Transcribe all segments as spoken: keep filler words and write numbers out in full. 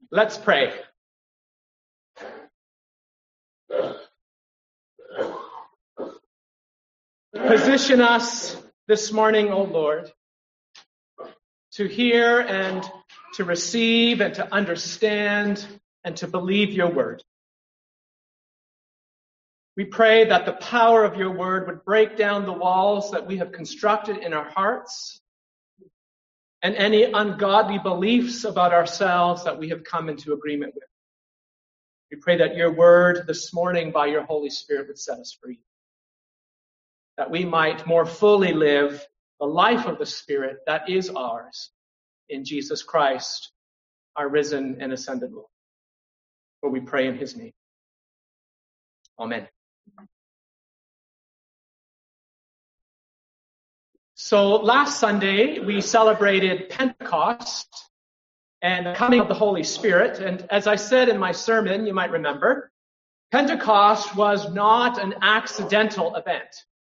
Let's pray. Position us this morning, O Lord, to hear and to receive and to understand and to believe your word. We pray that the power of your word would break down the walls that we have constructed in our hearts and any ungodly beliefs about ourselves that we have come into agreement with. We pray that your word this morning by your Holy Spirit would set us free, that we might more fully live the life of the Spirit that is ours in Jesus Christ, our risen and ascended Lord. For we pray in his name. Amen. So last Sunday, we celebrated Pentecost and the coming of the Holy Spirit. And as I said in my sermon, you might remember, Pentecost was not an accidental event.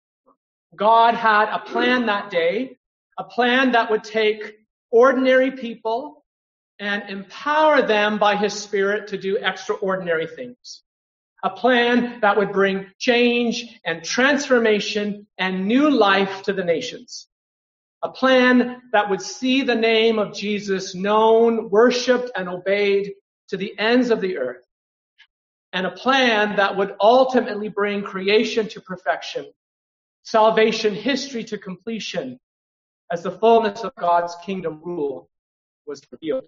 God had a plan that day, a plan that would take ordinary people and empower them by his Spirit to do extraordinary things. A plan that would bring change and transformation and new life to the nations. A plan that would see the name of Jesus known, worshipped, and obeyed to the ends of the earth. And a plan that would ultimately bring creation to perfection, salvation history to completion, as the fullness of God's kingdom rule was revealed.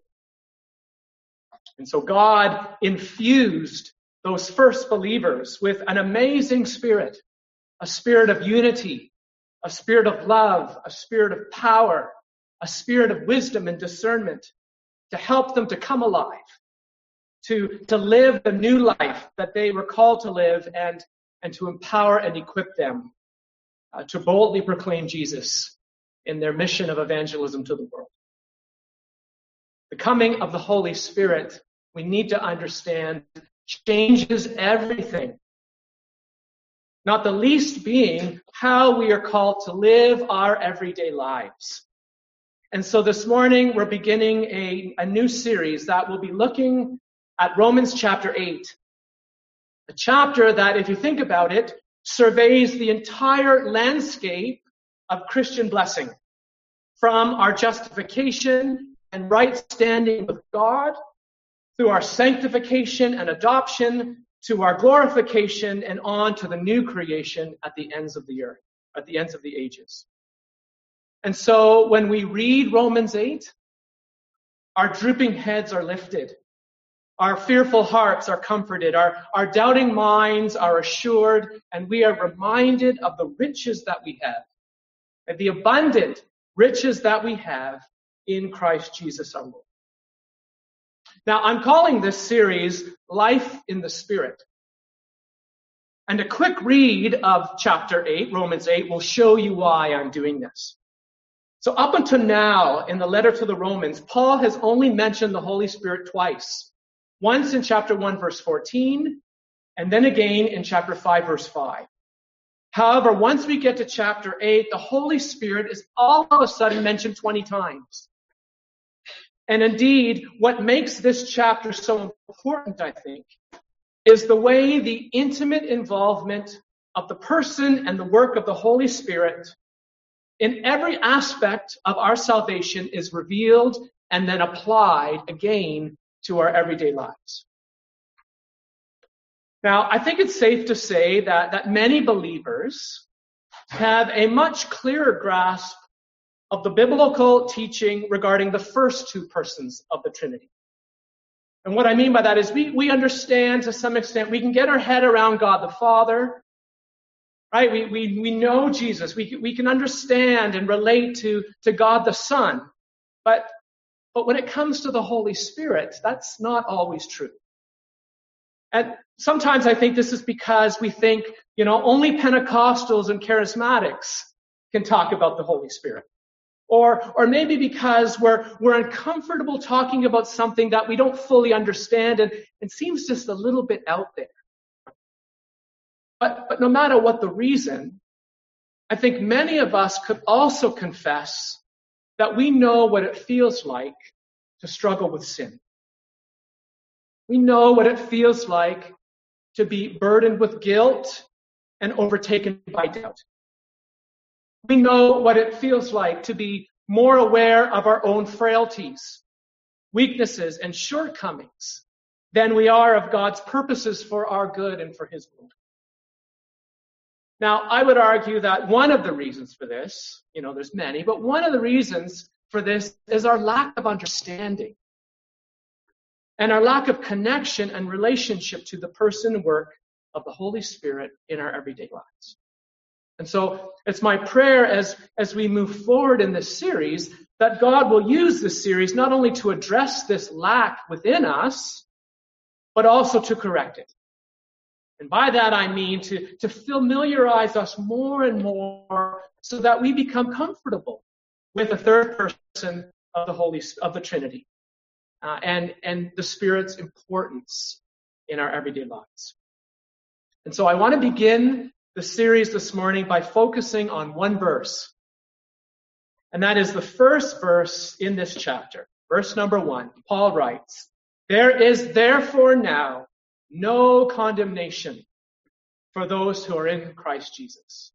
And so God infused those first believers with an amazing spirit, a spirit of unity, a spirit of love, a spirit of power, a spirit of wisdom and discernment to help them to come alive, to, to live the new life that they were called to live and, and to empower and equip them uh, to boldly proclaim Jesus in their mission of evangelism to the world. The coming of the Holy Spirit, we need to understand, changes everything. Not the least being how we are called to live our everyday lives. And so this morning we're beginning a, a new series that will be looking at Romans chapter eight. A chapter that, if you think about it, surveys the entire landscape of Christian blessing. From our justification and right standing with God, through our sanctification and adoption, to our glorification, and on to the new creation at the ends of the earth, at the ends of the ages. And so when we read Romans eight, our drooping heads are lifted. Our fearful hearts are comforted. Our, our doubting minds are assured, and we are reminded of the riches that we have, and the abundant riches that we have in Christ Jesus our Lord. Now, I'm calling this series Life in the Spirit. And a quick read of chapter eight, Romans eight, will show you why I'm doing this. So up until now, in the letter to the Romans, Paul has only mentioned the Holy Spirit twice. Once in chapter one, verse fourteen, and then again in chapter five, verse five. However, once we get to chapter eight, the Holy Spirit is all of a sudden mentioned twenty times. And indeed, what makes this chapter so important, I think, is the way the intimate involvement of the person and the work of the Holy Spirit in every aspect of our salvation is revealed and then applied again to our everyday lives. Now, I think it's safe to say that, that many believers have a much clearer grasp of the biblical teaching regarding the first two persons of the Trinity. And what I mean by that is we, we understand to some extent, we can get our head around God the Father, right? We, we, we know Jesus. We, we can understand and relate to, to God the Son. But, but when it comes to the Holy Spirit, that's not always true. And sometimes I think this is because we think, you know, only Pentecostals and charismatics can talk about the Holy Spirit. Or, or maybe because we're, we're uncomfortable talking about something that we don't fully understand and, and seems just a little bit out there. But, but no matter what the reason, I think many of us could also confess that we know what it feels like to struggle with sin. We know what it feels like to be burdened with guilt and overtaken by doubt. We know what it feels like to be more aware of our own frailties, weaknesses, and shortcomings than we are of God's purposes for our good and for His glory. Now, I would argue that one of the reasons for this, you know, there's many, but one of the reasons for this is our lack of understanding and our lack of connection and relationship to the person and work of the Holy Spirit in our everyday lives. And so it's my prayer as, as we move forward in this series that God will use this series not only to address this lack within us, but also to correct it. And by that I mean to, to familiarize us more and more so that we become comfortable with the third person of the Holy of the Trinity uh, and, and the Spirit's importance in our everyday lives. And so I want to begin the series this morning by focusing on one verse. And that is the first verse in this chapter. Verse number one. Paul writes, "There is therefore now no condemnation for those who are in Christ Jesus."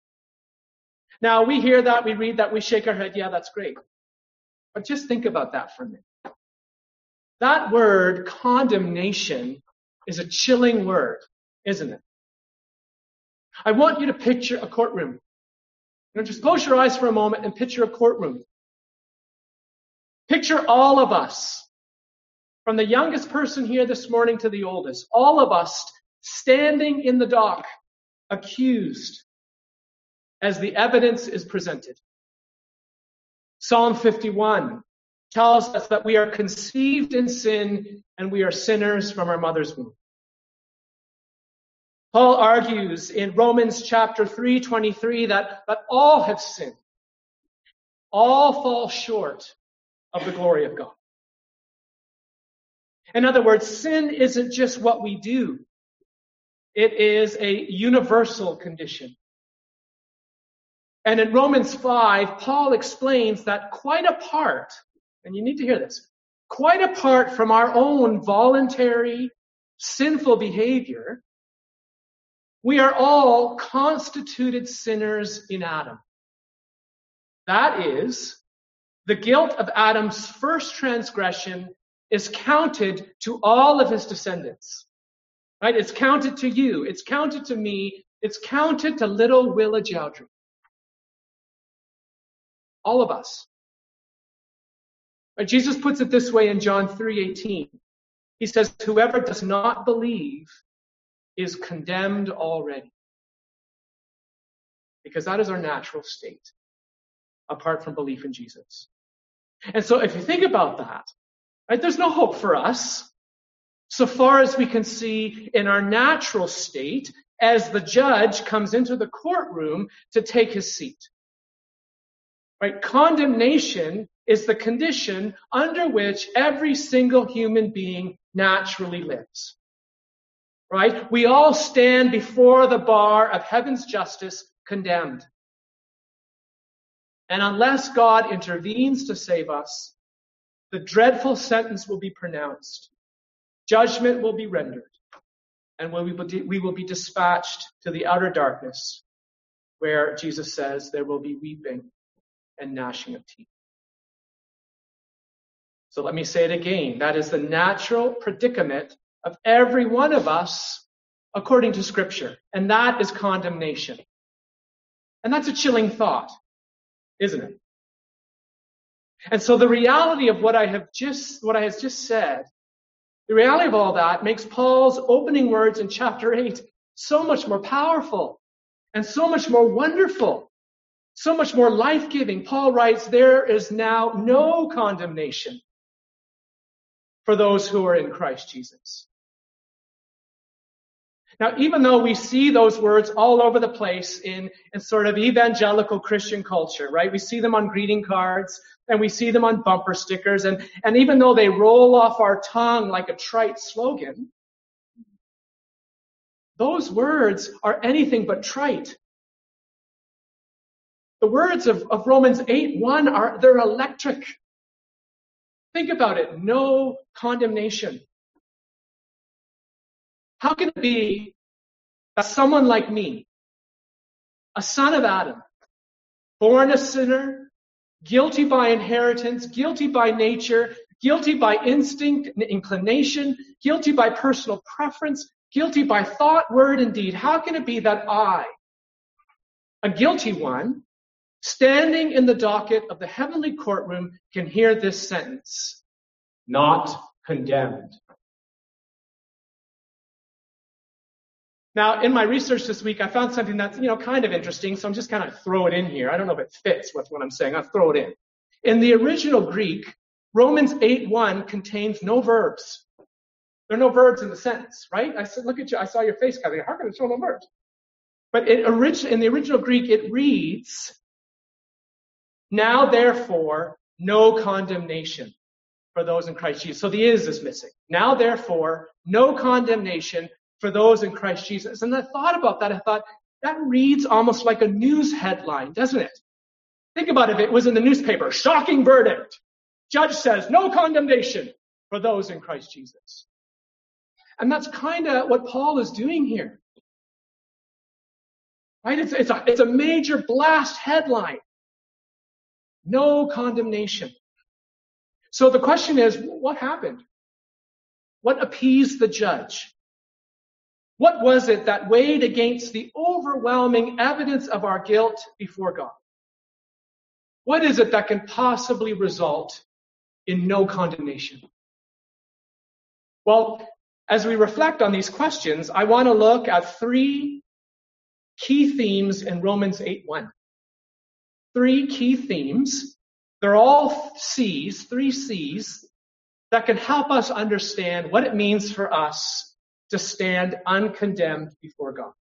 Now, we hear that, we read that, we shake our head, yeah, that's great. But just think about that for a minute. That word, condemnation, is a chilling word, isn't it? I want you to picture a courtroom. You know, just close your eyes for a moment and picture a courtroom. Picture all of us, from the youngest person here this morning to the oldest, all of us standing in the dock, accused, as the evidence is presented. Psalm fifty-one tells us that we are conceived in sin and we are sinners from our mother's womb. Paul argues in Romans chapter three twenty-three that, that all have sinned. All fall short of the glory of God. In other words, sin isn't just what we do. It is a universal condition. And in Romans five, Paul explains that quite apart, and you need to hear this, quite apart from our own voluntary, sinful behavior, we are all constituted sinners in Adam. That is, the guilt of Adam's first transgression is counted to all of his descendants. Right? It's counted to you. It's counted to me. It's counted to little Willa Jowdry. All of us. Right? Jesus puts it this way in John three eighteen. He says, "Whoever does not believe is condemned already." Because that is our natural state, apart from belief in Jesus. And so if you think about that, right, there's no hope for us, so far as we can see in our natural state as the judge comes into the courtroom to take his seat. Right? Condemnation is the condition under which every single human being naturally lives. Right? We all stand before the bar of heaven's justice condemned. And unless God intervenes to save us, the dreadful sentence will be pronounced. Judgment will be rendered. And we will be dispatched to the outer darkness, where Jesus says there will be weeping and gnashing of teeth. So let me say it again. That is the natural predicament of every one of us according to Scripture. And that is condemnation. And that's a chilling thought, isn't it? And so the reality of what I have just, what I have just said, the reality of all that makes Paul's opening words in chapter eight so much more powerful and so much more wonderful, so much more life-giving. Paul writes, "There is now no condemnation for those who are in Christ Jesus." Now, even though we see those words all over the place in, in sort of evangelical Christian culture, right? We see them on greeting cards and we see them on bumper stickers. And, and even though they roll off our tongue like a trite slogan, those words are anything but trite. The words of, of Romans eight one are, they're electric. Think about it. No condemnation. How can it be that someone like me, a son of Adam, born a sinner, guilty by inheritance, guilty by nature, guilty by instinct and inclination, guilty by personal preference, guilty by thought, word, and deed, how can it be that I, a guilty one, standing in the docket of the heavenly courtroom, can hear this sentence, not condemned? Now, in my research this week, I found something that's, you know, kind of interesting, so I'm just kind of throw it in here. I don't know if it fits with what I'm saying. I'll throw it in. In the original Greek, Romans eight one contains no verbs. There are no verbs in the sentence, right? I said, look at you. I saw your face, Kathy. How can it show no verbs? But it, in the original Greek, it reads, now therefore, no condemnation for those in Christ Jesus. So the is is missing. Now therefore, no condemnation for those in Christ Jesus. And I thought about that. I thought, that reads almost like a news headline, doesn't it? Think about it if it was in the newspaper. Shocking verdict. Judge says no condemnation for those in Christ Jesus. And that's kind of what Paul is doing here. Right? It's, it's, a, it's a major blast headline. No condemnation. So the question is, what happened? What appeased the judge? What was it that weighed against the overwhelming evidence of our guilt before God? What is it that can possibly result in no condemnation? Well, as we reflect on these questions, I want to look at three key themes in Romans eight one. Three key themes. They're all C's, three C's, that can help us understand what it means for us to stand uncondemned before God.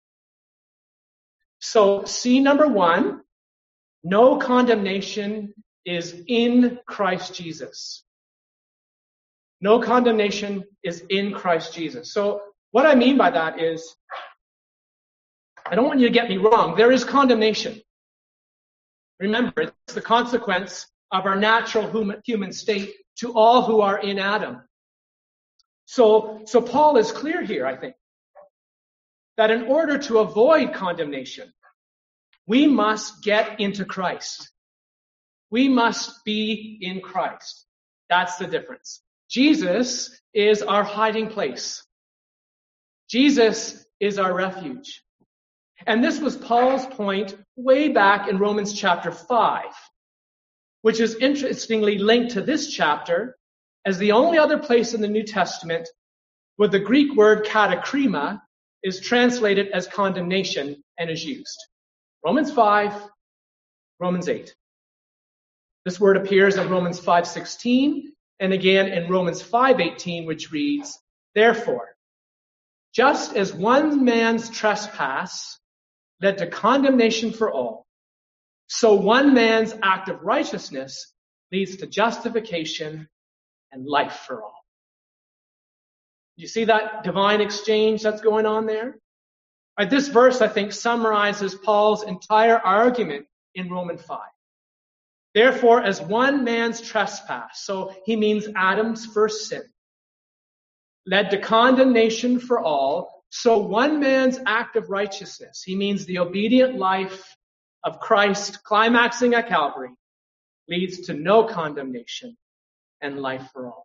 So C number one, no condemnation is in Christ Jesus. No condemnation is in Christ Jesus. So what I mean by that is, I don't want you to get me wrong, there is condemnation. Remember, it's the consequence of our natural human state to all who are in Adam. So, so Paul is clear here, I think, that in order to avoid condemnation, we must get into Christ. We must be in Christ. That's the difference. Jesus is our hiding place. Jesus is our refuge. And this was Paul's point way back in Romans chapter five, which is interestingly linked to this chapter as the only other place in the New Testament where the Greek word katakrima is translated as condemnation and is used. Romans five, Romans eight. This word appears in Romans five sixteen and again in Romans five eighteen, which reads, therefore, just as one man's trespass led to condemnation for all, so one man's act of righteousness leads to justification and life for all. You see that divine exchange that's going on there? Right, this verse, I think, summarizes Paul's entire argument in Romans five. Therefore, as one man's trespass, so he means Adam's first sin, led to condemnation for all, so one man's act of righteousness, he means the obedient life of Christ climaxing at Calvary, leads to no condemnation and life for all.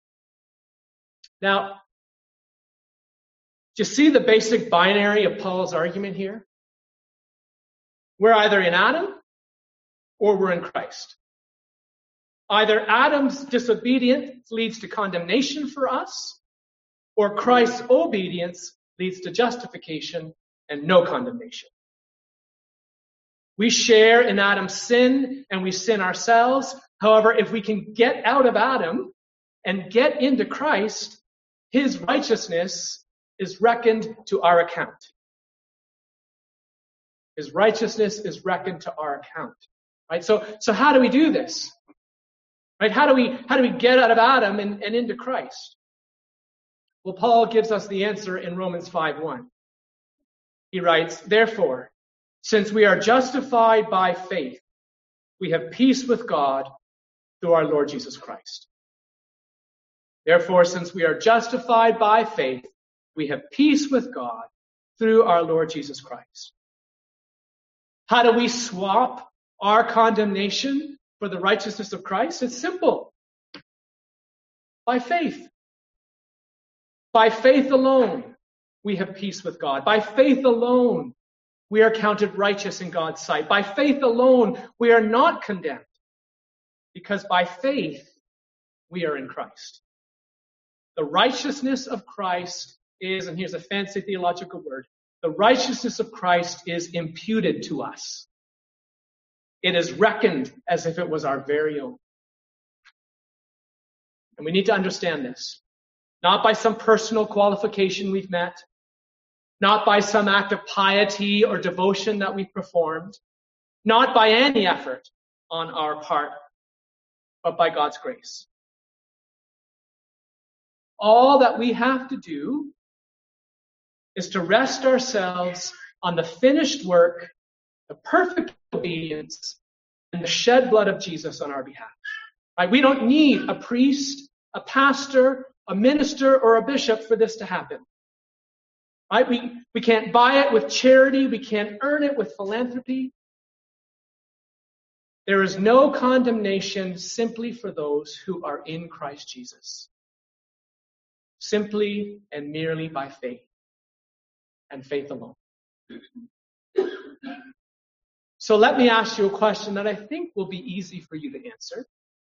Now, do you see the basic binary of Paul's argument here? We're either in Adam or we're in Christ. Either Adam's disobedience leads to condemnation for us, or Christ's obedience leads to justification and no condemnation. We share in Adam's sin and we sin ourselves. However, if we can get out of Adam and get into Christ, his righteousness is reckoned to our account. His righteousness is reckoned to our account. Right? So, so how do we do this? Right? How do we, how do we get out of Adam and, and into Christ? Well, Paul gives us the answer in Romans five one. He writes, therefore, since we are justified by faith, we have peace with God through our Lord Jesus Christ. Therefore, since we are justified by faith, We have peace with God through our Lord Jesus Christ. How do we swap our condemnation for the righteousness of Christ? It's simple. By faith. By faith alone, we have peace with God. By faith alone, we are counted righteous in God's sight. By faith alone, we are not condemned. Because by faith, we are in Christ. The righteousness of Christ is, and here's a fancy theological word, the righteousness of Christ is imputed to us. It is reckoned as if it was our very own. And we need to understand this. Not by some personal qualification we've met, not by some act of piety or devotion that we've performed, not by any effort on our part, but by God's grace. All that we have to do is to rest ourselves on the finished work, the perfect obedience, and the shed blood of Jesus on our behalf. Right? We don't need a priest, a pastor, a minister, or a bishop for this to happen. Right? We, we can't buy it with charity. We can't earn it with philanthropy. There is no condemnation simply for those who are in Christ Jesus. Simply and merely by faith, and faith alone. So let me ask you a question that I think will be easy for you to answer.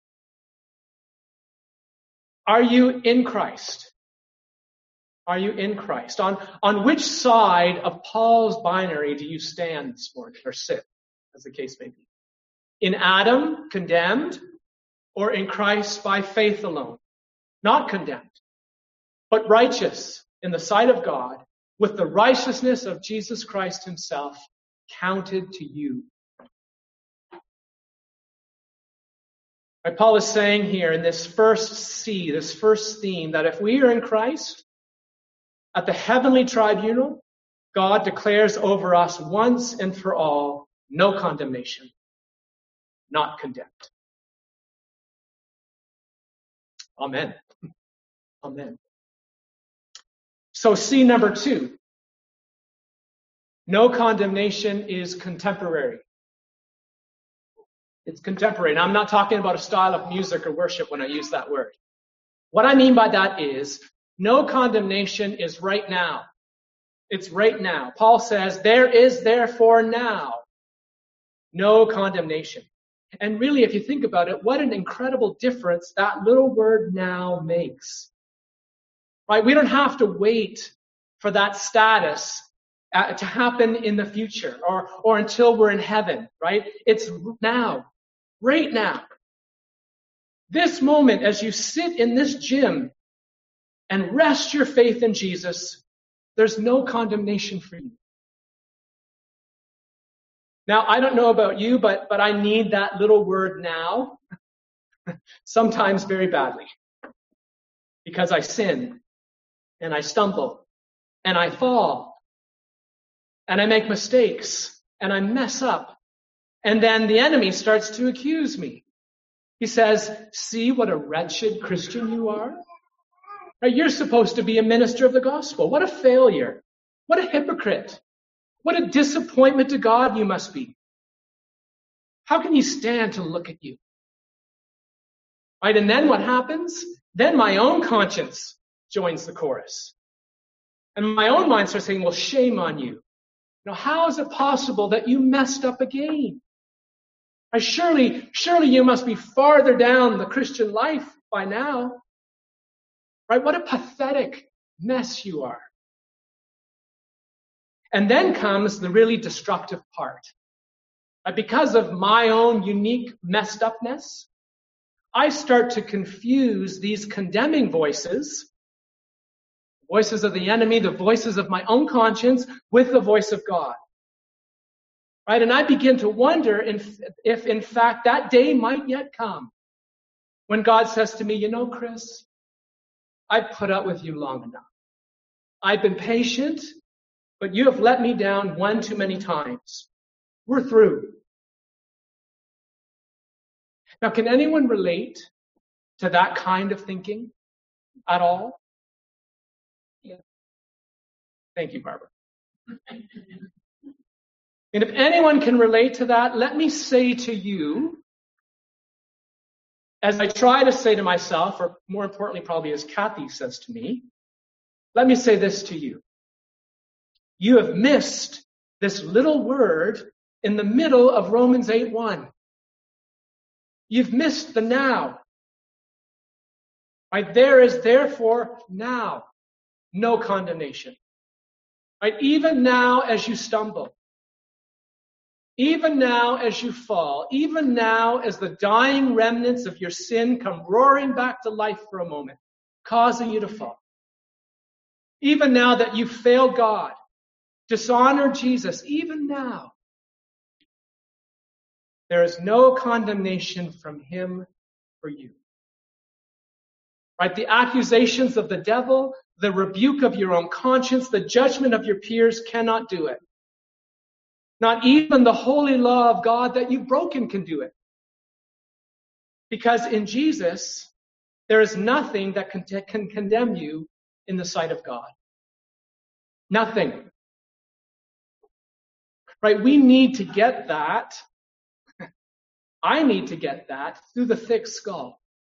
Are you in Christ? Are you in Christ? On, on which side of Paul's binary do you stand this morning, or sit, as the case may be? In Adam, condemned, or in Christ by faith alone? Not condemned, but righteous in the sight of God, with the righteousness of Jesus Christ himself counted to you. Right, Paul is saying here in this first C, this first theme, that if we are in Christ, at the heavenly tribunal, God declares over us once and for all, no condemnation, not condemned. Amen. Amen. So C number two, no condemnation is contemporary. It's contemporary. Now, I'm not talking about a style of music or worship when I use that word. What I mean by that is no condemnation is right now. It's right now. Paul says, there is therefore now no condemnation. And really, if you think about it, what an incredible difference that little word now makes. Right? We don't have to wait for that status uh, to happen in the future or, or until we're in heaven, right? It's now, right now. This moment, as you sit in this gym and rest your faith in Jesus, there's no condemnation for you. Now, I don't know about you, but, but I need that little word now, sometimes very badly, because I sin. And I stumble, and I fall, and I make mistakes, and I mess up. And then the enemy starts to accuse me. He says, see what a wretched Christian you are? You're supposed to be a minister of the gospel. What a failure. What a hypocrite. What a disappointment to God you must be. How can he stand to look at you? Right? And then what happens? Then my own conscience joins the chorus. And my own mind starts saying, well, shame on you. Now, how is it possible that you messed up again? I surely, surely you must be farther down the Christian life by now. Right? What a pathetic mess you are. And then comes the really destructive part. Right? Because of my own unique messed upness, I start to confuse these condemning voices, voices of the enemy, the voices of my own conscience, with the voice of God. Right? And I begin to wonder if, if in fact that day might yet come when God says to me, you know, Chris, I've put up with you long enough. I've been patient, but you have let me down one too many times. We're through. Now, can anyone relate to that kind of thinking at all? Thank you, Barbara. And if anyone can relate to that, let me say to you, as I try to say to myself, or more importantly, probably as Kathy says to me, let me say this to you. You have missed this little word in the middle of Romans eight one. You've missed the now. Right? There is therefore now no condemnation. Right? Even now as you stumble, even now as you fall, even now as the dying remnants of your sin come roaring back to life for a moment, causing you to fall. Even now that you failed God, dishonored Jesus, even now, there is no condemnation from him for you. Right? The accusations of the devil, the rebuke of your own conscience, the judgment of your peers cannot do it. Not even the holy law of God that you've broken can do it. Because in Jesus, there is nothing that can, can condemn you in the sight of God. Nothing. Right? We need to get that. I need to get that through the thick skull.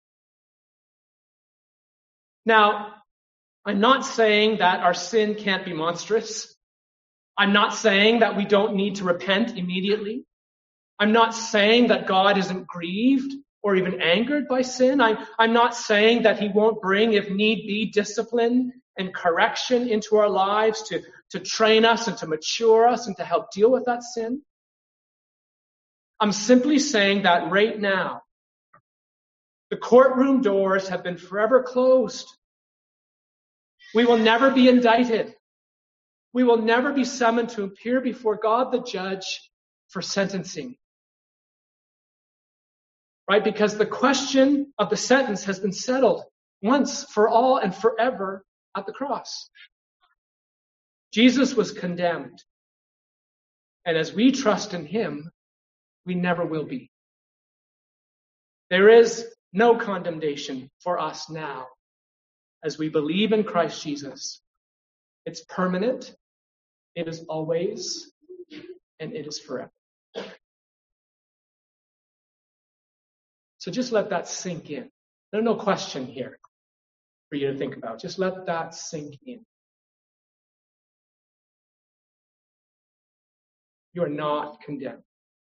Now, I'm not saying that our sin can't be monstrous. I'm not saying that we don't need to repent immediately. I'm not saying that God isn't grieved or even angered by sin. I, I'm not saying that he won't bring, if need be, discipline and correction into our lives to, to train us and to mature us and to help deal with that sin. I'm simply saying that right now, the courtroom doors have been forever closed. We will never be indicted. We will never be summoned to appear before God the judge for sentencing. Right? Because the question of the sentence has been settled once for all and forever at the cross. Jesus was condemned. And as we trust in him, we never will be. There is no condemnation for us now as we believe in Christ Jesus. It's permanent. It is always, and it is forever. So just let that sink in. There's no question here for you to think about. Just let that sink in. You are not condemned.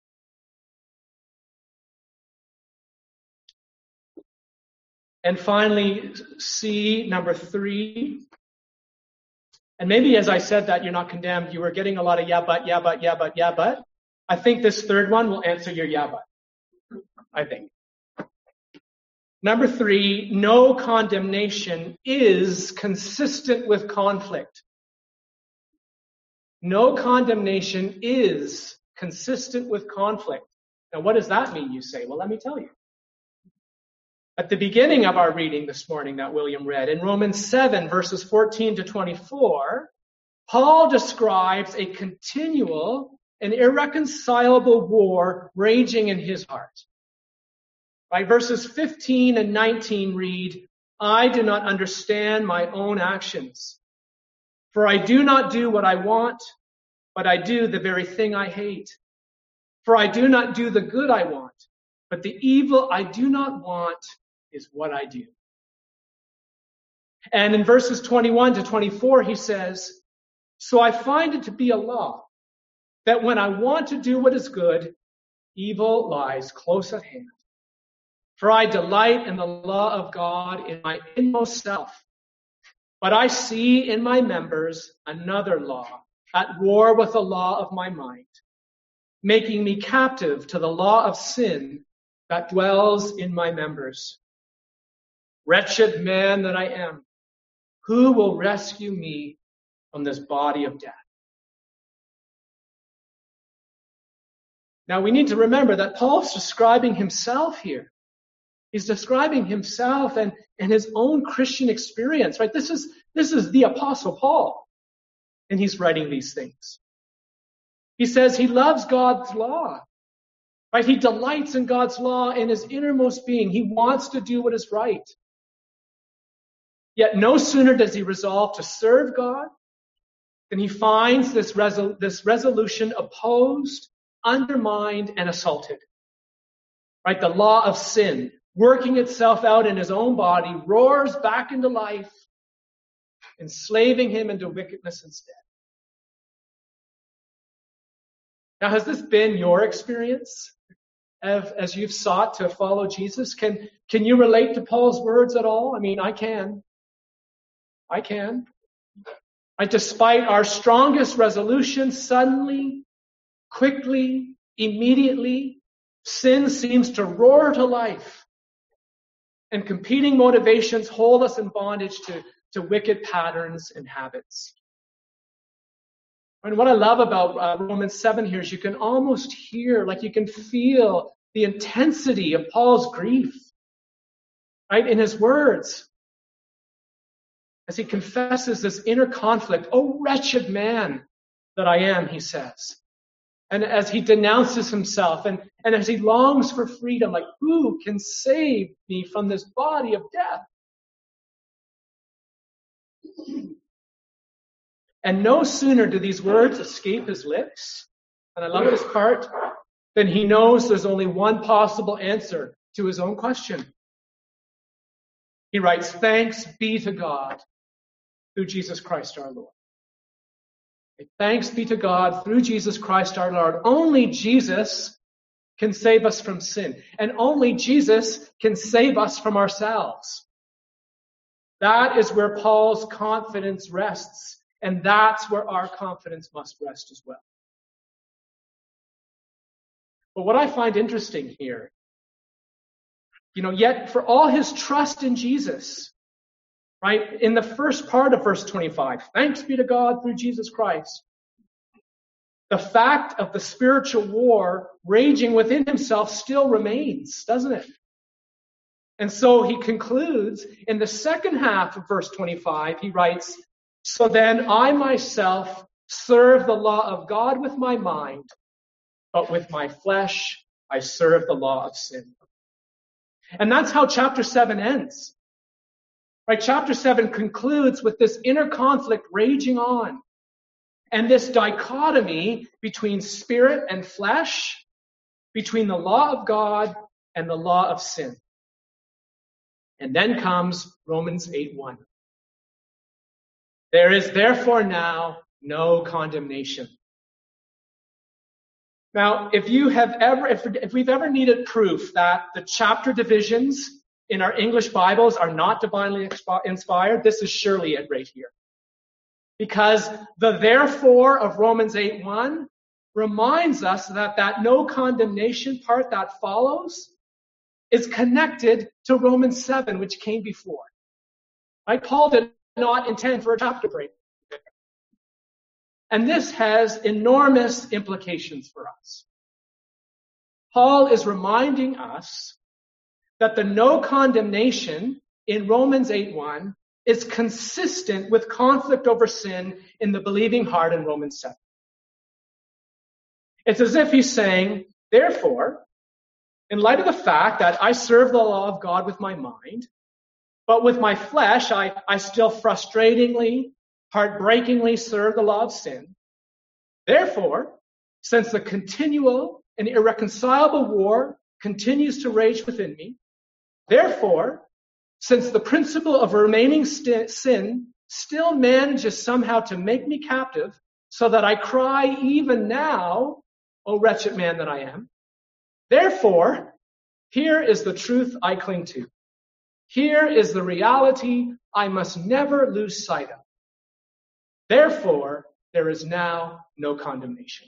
And finally, C, number three. And maybe as I said that, you're not condemned. You were getting a lot of yeah, but, yeah, but, yeah, but, yeah, but. I think this third one will answer your yeah, but. I think. Number three, no condemnation is consistent with conflict. No condemnation is consistent with conflict. Now, what does that mean, you say? Well, let me tell you. At the beginning of our reading this morning that William read, in Romans seven, verses fourteen to twenty-four, Paul describes a continual and irreconcilable war raging in his heart. Right? Verses fifteen and nineteen read, I do not understand my own actions, for I do not do what I want, but I do the very thing I hate. For I do not do the good I want, but the evil I do not want is what I do. And in verses twenty-one to twenty-four, he says, so I find it to be a law that when I want to do what is good, evil lies close at hand. For I delight in the law of God in my inmost self. But I see in my members another law, at war with the law of my mind, making me captive to the law of sin that dwells in my members. Wretched man that I am, who will rescue me from this body of death? Now we need to remember that Paul's describing himself here. He's describing himself and, and his own Christian experience, right? This is, this is the Apostle Paul, and he's writing these things. He says he loves God's law, right? He delights in God's law in his innermost being. He wants to do what is right. Yet no sooner does he resolve to serve God And he finds this, resol- this resolution opposed, undermined, and assaulted. Right? The law of sin, working itself out in his own body, roars back into life, enslaving him into wickedness instead. Now, has this been your experience as, as you've sought to follow Jesus? Can, can you relate to Paul's words at all? I mean, I can. I can. Right? Despite our strongest resolutions, suddenly, quickly, immediately, sin seems to roar to life. And competing motivations hold us in bondage to, to wicked patterns and habits. And what I love about uh, Romans seven here is you can almost hear, like you can feel the intensity of Paul's grief, right, in his words. As he confesses this inner conflict, "Oh, wretched man that I am," he says. And as he denounces himself and, and as he longs for freedom, like, who can save me from this body of death? And no sooner do these words escape his lips, and I love this part, than he knows there's only one possible answer to his own question. He writes, "Thanks be to God through Jesus Christ our Lord." Thanks be to God through Jesus Christ our Lord. Only Jesus can save us from sin. And only Jesus can save us from ourselves. That is where Paul's confidence rests. And that's where our confidence must rest as well. But what I find interesting here, you know, yet for all his trust in Jesus, right, in the first part of verse twenty-five, thanks be to God through Jesus Christ, the fact of the spiritual war raging within himself still remains, doesn't it? And so he concludes in the second half of verse twenty-five, he writes, "So then I myself serve the law of God with my mind, but with my flesh I serve the law of sin." And that's how chapter seven ends. Right? Chapter seven concludes with this inner conflict raging on. And this dichotomy between spirit and flesh, between the law of God and the law of sin. And then comes Romans eight one. "There is therefore now no condemnation." Now, if you have ever, if, if we've ever needed proof that the chapter divisions in our English Bibles are not divinely inspired, this is surely it right here. Because the therefore of Romans eight one reminds us that that no condemnation part that follows is connected to Romans seven, which came before. Right? Paul did not intend for a chapter break. And this has enormous implications for us. Paul is reminding us that the no condemnation in Romans eight one is consistent with conflict over sin in the believing heart in Romans seven. It's as if he's saying, therefore, in light of the fact that I serve the law of God with my mind, but with my flesh, I, I still frustratingly, heartbreakingly serve the law of sin. Therefore, since the continual and irreconcilable war continues to rage within me, therefore, since the principle of remaining st- sin still manages somehow to make me captive, so that I cry even now, O wretched man that I am, therefore, here is the truth I cling to. Here is the reality I must never lose sight of. Therefore, there is now no condemnation.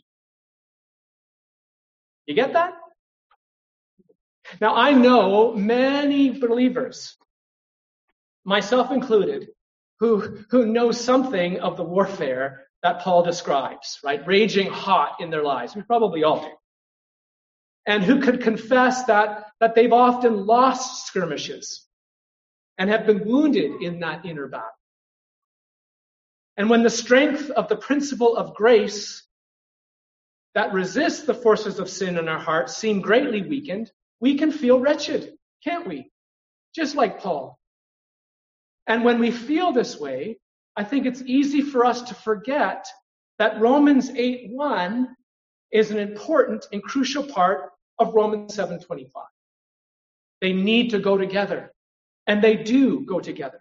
You get that? Now, I know many believers, myself included, who, who know something of the warfare that Paul describes, right? Raging hot in their lives. We probably all do. And who could confess that, that they've often lost skirmishes and have been wounded in that inner battle. And when the strength of the principle of grace that resists the forces of sin in our hearts seem greatly weakened, we can feel wretched, can't we? Just like Paul. And when we feel this way, I think it's easy for us to forget that Romans eight one is an important and crucial part of Romans seven twenty-five. They need to go together, and they do go together.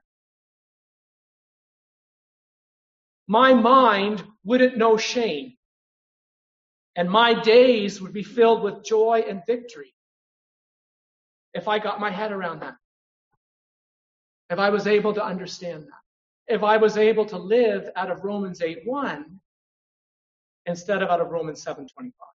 My mind wouldn't know shame, and my days would be filled with joy and victory if I got my head around that, if I was able to understand that, if I was able to live out of Romans eight one instead of out of Romans seven twenty-five.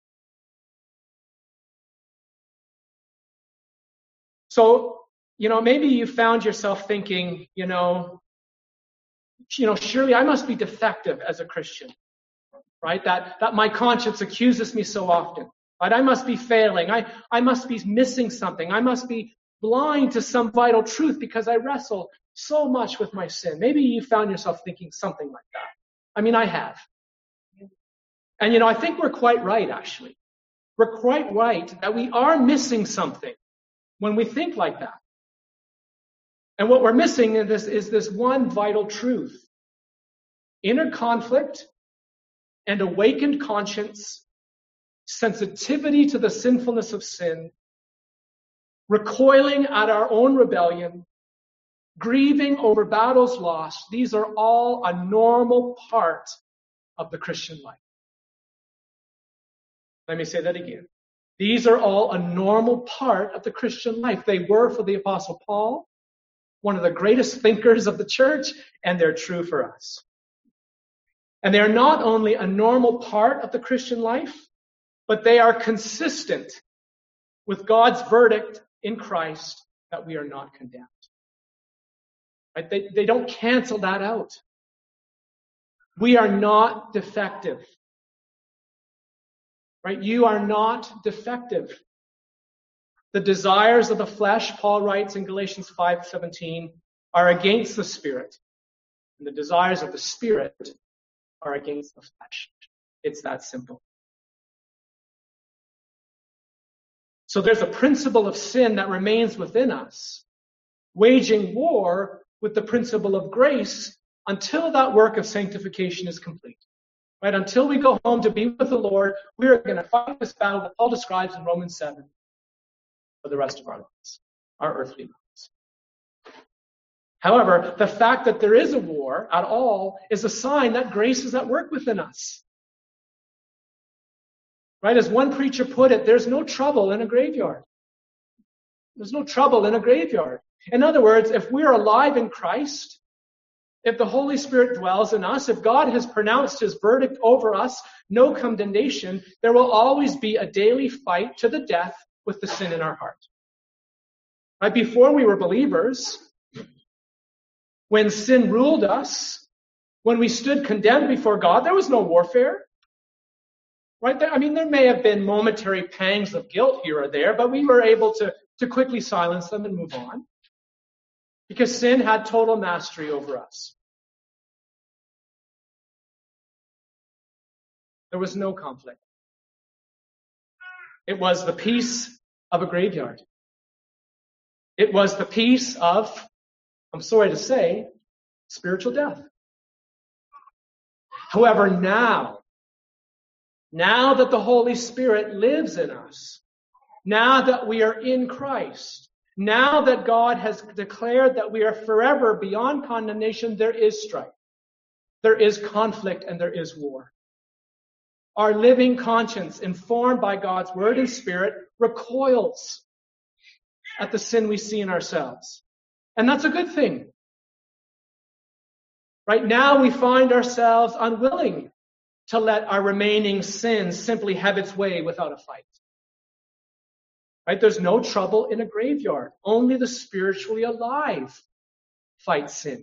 So, you know, maybe you found yourself thinking, you know, you know, surely I must be defective as a Christian, right? That, that my conscience accuses me so often, right? I must be failing. I, I must be missing something. I must be blind to some vital truth because I wrestle so much with my sin. Maybe you found yourself thinking something like that. I mean, I have. And, you know, I think we're quite right, actually. We're quite right that we are missing something when we think like that. And what we're missing in this is this one vital truth. Inner conflict and awakened conscience, sensitivity to the sinfulness of sin, recoiling at our own rebellion, grieving over battles lost, these are all a normal part of the Christian life. Let me say that again. These are all a normal part of the Christian life. They were for the Apostle Paul, one of the greatest thinkers of the church, and they're true for us. And they are not only a normal part of the Christian life, but they are consistent with God's verdict in Christ that we are not condemned. Right? They, they don't cancel that out. We are not defective. Right? You are not defective. The desires of the flesh, Paul writes in Galatians five seventeen, are against the Spirit. And the desires of the Spirit are against the flesh. It's that simple. So there's a principle of sin that remains within us, waging war with the principle of grace until that work of sanctification is complete. Right? Until we go home to be with the Lord, we are going to fight this battle that Paul describes in Romans seven for the rest of our lives, our earthly lives. However, the fact that there is a war at all is a sign that grace is at work within us. Right? As one preacher put it, there's no trouble in a graveyard. There's no trouble in a graveyard. In other words, if we're alive in Christ, if the Holy Spirit dwells in us, if God has pronounced his verdict over us, no condemnation, there will always be a daily fight to the death with the sin in our heart. Right? Before we were believers, when sin ruled us, when we stood condemned before God, there was no warfare. Right? I mean, there may have been momentary pangs of guilt here or there, but we were able to, to quickly silence them and move on. Because sin had total mastery over us. There was no conflict. It was the peace of a graveyard. It was the peace of, I'm sorry to say, spiritual death. However, now, now that the Holy Spirit lives in us, now that we are in Christ, now that God has declared that we are forever beyond condemnation, there is strife, there is conflict, and there is war. Our living conscience, informed by God's word and spirit, recoils at the sin we see in ourselves. And that's a good thing. Right now we find ourselves unwilling to let our remaining sin simply have its way without a fight. Right? There's no trouble in a graveyard. Only the spiritually alive fight sin.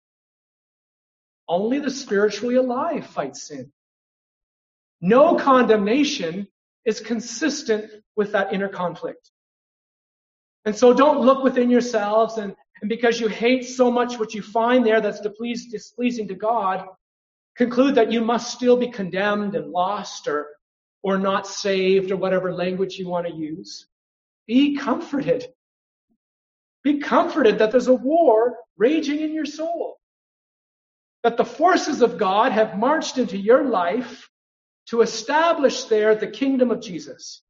Only the spiritually alive fight sin. No condemnation is consistent with that inner conflict. And so don't look within yourselves and, and because you hate so much what you find there that's displeasing to God, conclude that you must still be condemned and lost or, or not saved or whatever language you want to use. Be comforted. Be comforted that there's a war raging in your soul. that the forces of God have marched into your life to establish there the kingdom of Jesus.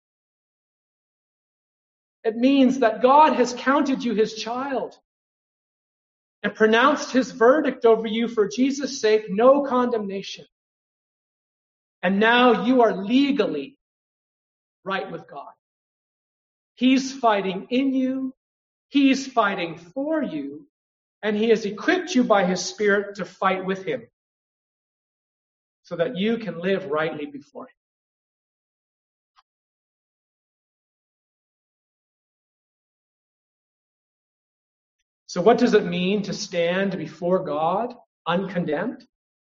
It means that God has counted you his child and pronounced his verdict over you for Jesus' sake, no condemnation. And now you are legally right with God. He's fighting in you, he's fighting for you, and he has equipped you by his Spirit to fight with him so that you can live rightly before him. So what does it mean to stand before God uncondemned?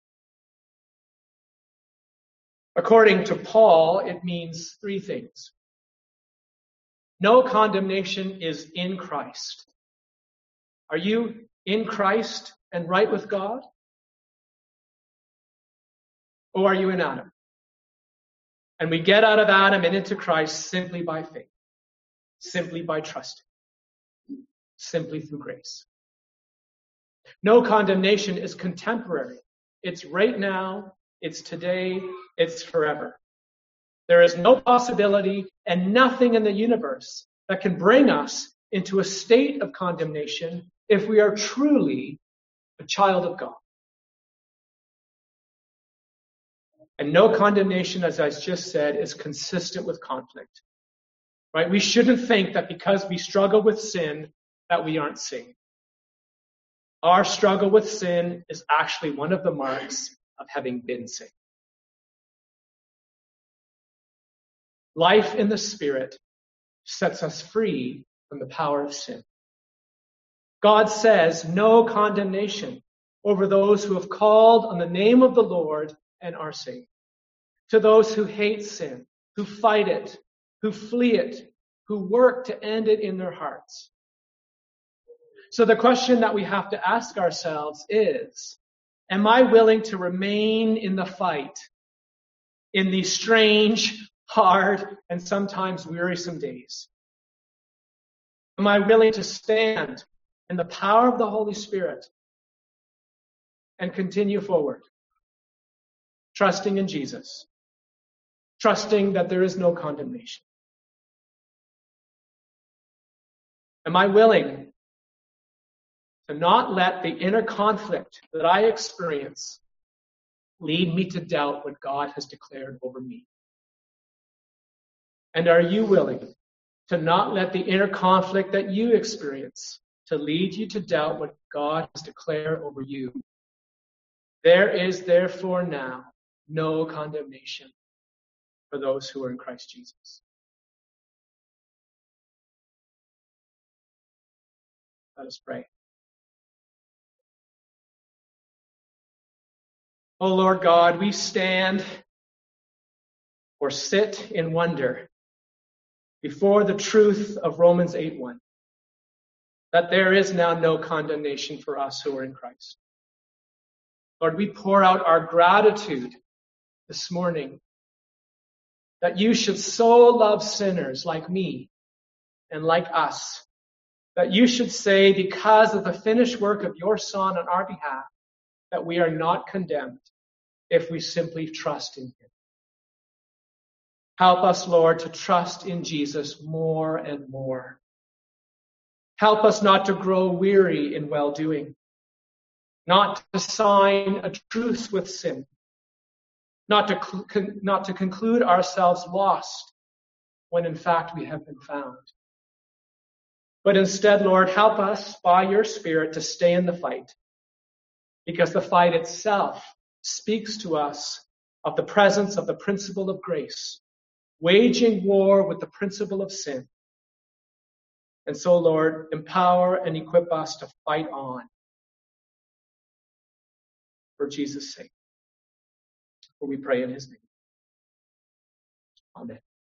According to Paul, it means three things. No condemnation is in Christ. Are you in Christ and right with God? Or are you in Adam? And we get out of Adam and into Christ simply by faith, simply by trusting, simply through grace. No condemnation is contemporary. It's right now, it's today, it's forever. There is no possibility and nothing in the universe that can bring us into a state of condemnation if we are truly a child of God. And no condemnation, as I just said, is consistent with conflict. Right? We shouldn't think that because we struggle with sin that we aren't sinning. Our struggle with sin is actually one of the marks of having been saved. Life in the Spirit sets us free from the power of sin. God says no condemnation over those who have called on the name of the Lord and are saved. To those who hate sin, who fight it, who flee it, who work to end it in their hearts. So the question that we have to ask ourselves is, am I willing to remain in the fight in these strange, hard, and sometimes wearisome days? Am I willing to stand in the power of the Holy Spirit and continue forward, trusting in Jesus, trusting that there is no condemnation? Am I willing to not let the inner conflict that I experience lead me to doubt what God has declared over me? And are you willing to not let the inner conflict that you experience to lead you to doubt what God has declared over you? There is therefore now no condemnation for those who are in Christ Jesus. Let us pray. O Lord God, we stand or sit in wonder before the truth of Romans eight one, that there is now no condemnation for us who are in Christ. Lord, we pour out our gratitude this morning that you should so love sinners like me and like us, that you should say, because of the finished work of your Son on our behalf, that we are not condemned if we simply trust in him. Help us, Lord, to trust in Jesus more and more. Help us not to grow weary in well-doing, not to sign a truce with sin, not to, con- not to conclude ourselves lost when in fact we have been found. But instead, Lord, help us by your Spirit to stay in the fight, because the fight itself speaks to us of the presence of the principle of grace, waging war with the principle of sin. And so, Lord, empower and equip us to fight on for Jesus' sake. For we pray in his name. Amen.